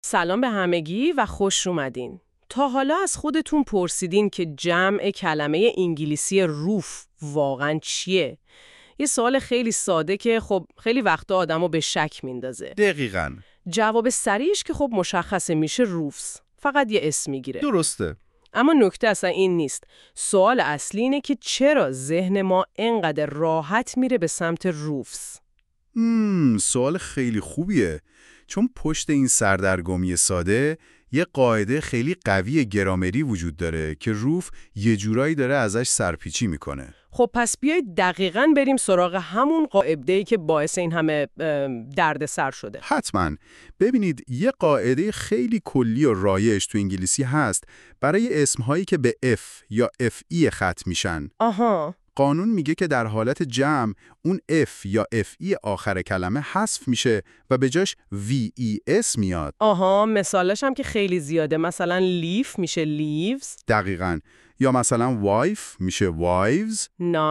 سلام به همگی و خوش اومدین. تا حالا از خودتون پرسیدین که جمع کلمه انگلیسی روف واقعاً چیه؟ یه سوال خیلی ساده که خب خیلی وقتا آدمو به شک میندازه. دقیقاً. جواب سریعش که خب مشخصه، میشه روفز. فقط یه اسم میگیره. درسته. اما نکته اصلا این نیست. سوال اصلی اینه که چرا ذهن ما انقدر راحت میره به سمت روفز؟ سوال خیلی خوبیه. چون پشت این سردرگمی ساده یه قاعده خیلی قوی گرامری وجود داره که روف یه جورایی داره ازش سرپیچی میکنه. خب پس بیایید دقیقاً بریم سراغ همون قاعده‌ای که باعث این همه دردسر شده. حتما. ببینید یه قاعده خیلی کلی و رایج تو انگلیسی هست برای اسمهایی که به F یا FE ختم میشن. آها. قانون میگه که در حالت جمع اون F یا FE آخر کلمه حذف میشه و به جاش VES میاد. آها، مثالش هم که خیلی زیاده. مثلا لیف میشه لیوز. دقیقاً. یا مثلا وایف میشه وایوز.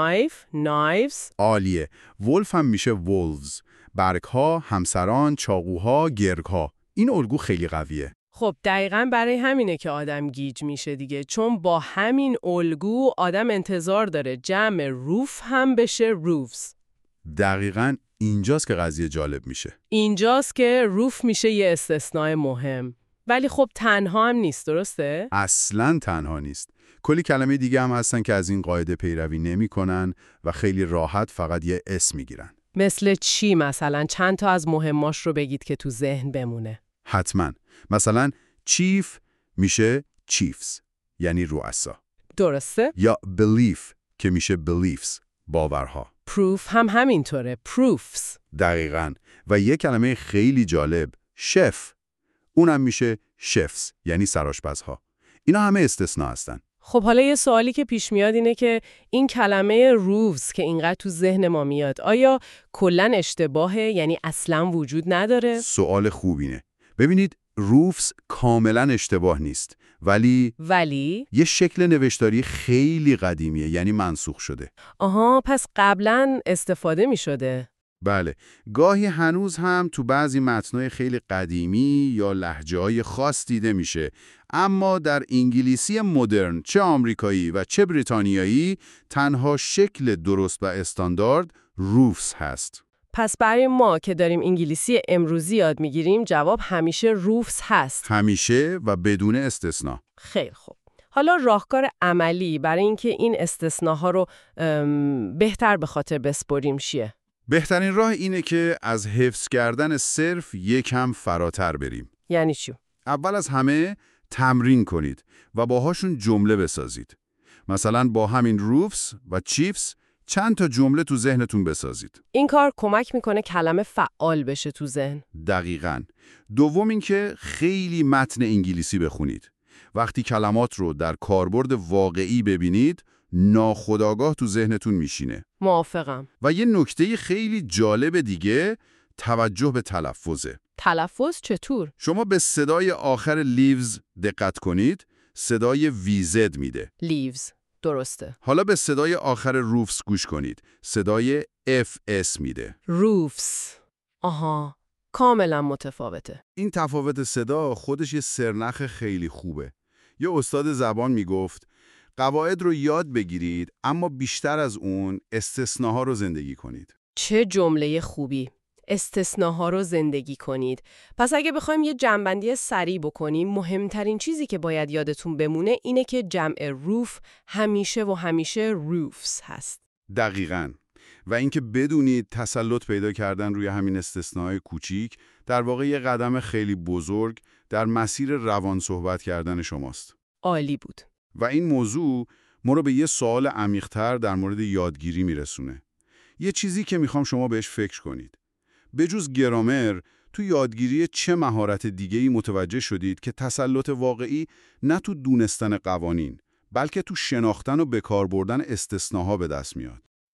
نایف. عالیه. ولف هم میشه وولفز. برگها، همسران، چاقوها، گرگها. این الگو خیلی قویه. خب دقیقاً برای همینه که آدم گیج میشه دیگه، چون با همین الگو آدم انتظار داره جمع روف هم بشه روفز. دقیقاً اینجاست که قضیه جالب میشه. اینجاست که روف میشه یه استثناء مهم. ولی خب تنها هم نیست، درسته؟ اصلاً تنها نیست. کلی کلمه دیگه هم هستن که از این قاعده پیروی نمی‌کنن و خیلی راحت فقط یه اسم میگیرن. مثل چی مثلا؟ چند تا از مهماش رو بگید که تو ذهن بمونه. حتما. مثلا چیف میشه چیفز، یعنی رؤسا. درسته؟ یا belief که میشه beliefs، باورها. proof هم همینطوره، proofs. دقیقاً. و یه کلمه خیلی جالب، شف. اونم میشه شفز، یعنی سرآشپزها. اینا همه استثناء هستن. خب حالا یه سوالی که پیش میاد اینه که این کلمه روفز که اینقدر تو ذهن ما میاد، آیا کلاً اشتباهه؟ یعنی اصلاً وجود نداره؟ سوال خوبینه. ببینید روفز کاملاً اشتباه نیست، ولی یه شکل نوشتاری خیلی قدیمیه، یعنی منسوخ شده. آها، پس قبلاً استفاده میشده. بله، گاهی هنوز هم تو بعضی متنای خیلی قدیمی یا لهجه‌های خاص دیده میشه، اما در انگلیسی مدرن، چه آمریکایی و چه بریتانیایی، تنها شکل درست و استاندارد روفز هست. پس برای ما که داریم انگلیسی امروزی یاد میگیریم، جواب همیشه روفز هست. همیشه و بدون استثنا. خیلی خوب. حالا راهکار عملی برای اینکه این استثناها رو بهتر به خاطر بسپریم چیه؟ بهترین راه اینه که از حفظ کردن صرف یکم فراتر بریم. یعنی چی؟ اول از همه تمرین کنید و باهاشون جمله بسازید. مثلا با همین روفز و چیفز چند تا جمله تو ذهنتون بسازید. این کار کمک میکنه کلمه فعال بشه تو ذهن. دقیقاً. دوم اینکه خیلی متن انگلیسی بخونید. وقتی کلمات رو در کاربرد واقعی ببینید، ناخودآگاه تو ذهنتون میشینه. موافقم. و یه نکته خیلی جالب دیگه، توجه به تلفظه. تلفظ چطور؟ شما به صدای آخر لیوز دقت کنید، صدای ویزد میده. لیوز. درسته. حالا به صدای آخر روفز گوش کنید، صدای FS میده. روفز. آها، کاملا متفاوته. این تفاوت صدا خودش یه سرنخ خیلی خوبه. یه استاد زبان میگفت قواعد رو یاد بگیرید، اما بیشتر از اون استثناها رو زندگی کنید. چه جمله خوبی. استثناها رو زندگی کنید. پس اگه بخوایم یه جمع‌بندی سریع بکنیم، مهمترین چیزی که باید یادتون بمونه اینه که جمع روف همیشه و همیشه روفز هست. دقیقاً. و اینکه بدونید تسلط پیدا کردن روی همین استثناهای کوچیک در واقع یه قدم خیلی بزرگ در مسیر روان صحبت کردن شماست. عالی بود. و این موضوع ما رو به یه سوال عمیق‌تر در مورد یادگیری میرسونه. یه چیزی که میخوام شما بهش فکر کنید. بجز گرامر، تو یادگیری چه مهارت دیگه‌ای متوجه شدید که تسلط واقعی نه تو دونستن قوانین، بلکه تو شناختن و به کار بردن استثناها به دست میاد؟